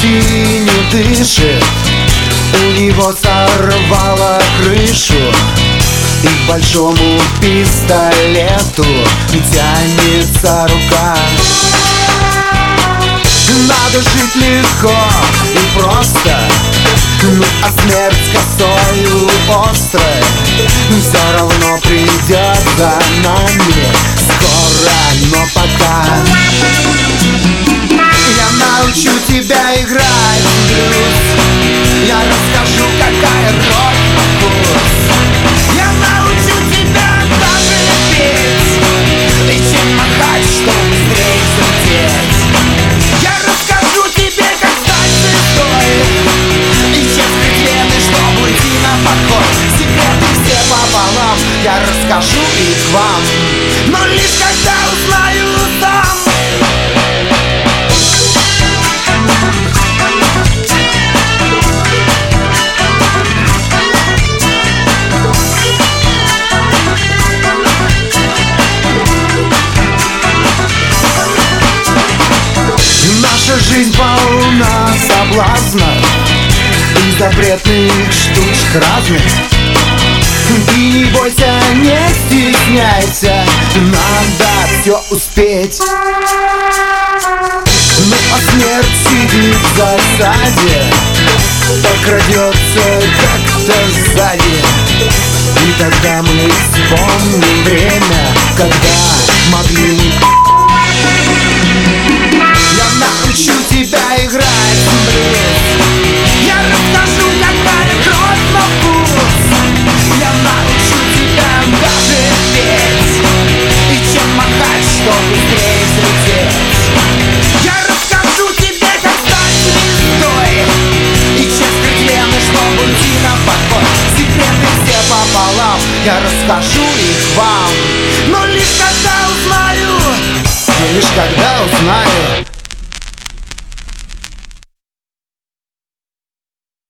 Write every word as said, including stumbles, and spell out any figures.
почти не дышит, у него сорвало крышу, и к большому пистолету тянется рука. Надо жить легко и просто, ну а смерть косою острой все равно придет за нами скоро, но пока я научу тебя играть в блюз, я расскажу, какая роль на вкус. Я научу тебя даже петь и чем махать, чтобы быстрее взлететь. Я расскажу тебе, как стать звездой и чем скрыть вены, чтобы уйти на подход. Секреты все пополам, я расскажу их вам, но лишь когда узнаю сам. Наша жизнь полна соблазна и запретных штучек разных. Ты не бойся, не стесняйся, надо все успеть. Ну а смерть сидит в засаде, покрадется как-то сзади. И тогда мы вспомним время, когда могли мы. Я научу тебя играть в блюз, я расскажу, какая кровь на вкус. Я научу тебя даже петь и чем махать, чтобы быстрее взлететь. Я расскажу тебе, как стать звездой и чем скрыть вены, чтобы уйти на подход. Секреты все пополам, я расскажу их вам, но лишь когда узнаю, но лишь когда узнаю.